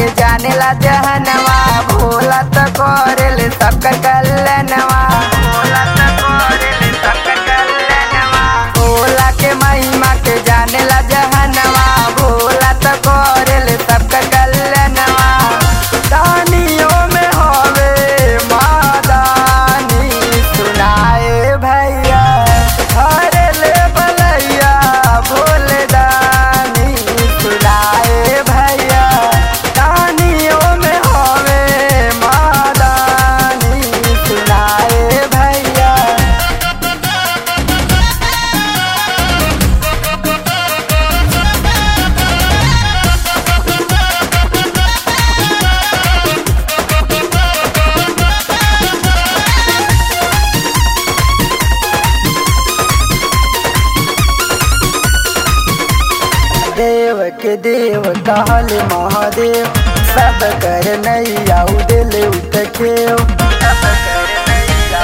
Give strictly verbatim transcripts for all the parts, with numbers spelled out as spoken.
के जाने ला जहनवा, भोला तो करेले सबका कल्याणवा, भोला तो करेले सबका कल्याणवा। भोला के महिमा के जाने ला जहनवा, भोला तो करेले सबका कल्याणवा। दानियों में होवे मादानी, सुनाए भैया हरे ले बलैया भोले दानी, सुनाए भैया दानियों में होवे मादानी, सुनाए भैया। देव के देव कहल महादेव, सब कर नैया दिल उतखेव, सब कर नैया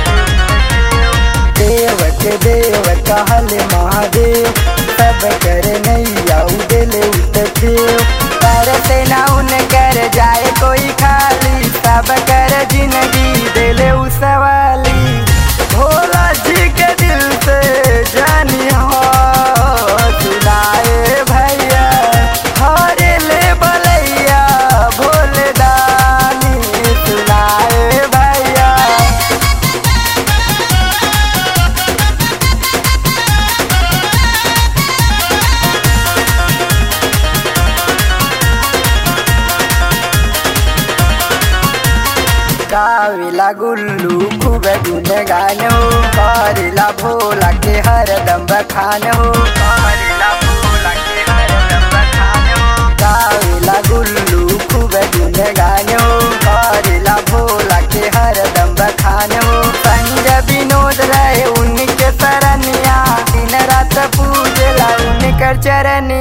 देव के देव कहल महादेव, सब कर नैया दिल उतखेव। करते ना उन कर जाए कोई खाली, सब कर जिंदगी दिल उसवाली। भोला जी के दिल से जानी हो, सुनाए भैया हरे ले बलैया भोले दानी, सुनाए भैया। गाविला गुल्लू खूब गुन गानो, करिला भोला के हरदम बखानो, करिला भोला के हरदम बखानो। गाविला गुल्लू खूब गुन गानो, करिला भोला के हरदम बखानो। संग विनोद रहे उनके सरनिया, दिन रात पूजला उनकर चरनिया।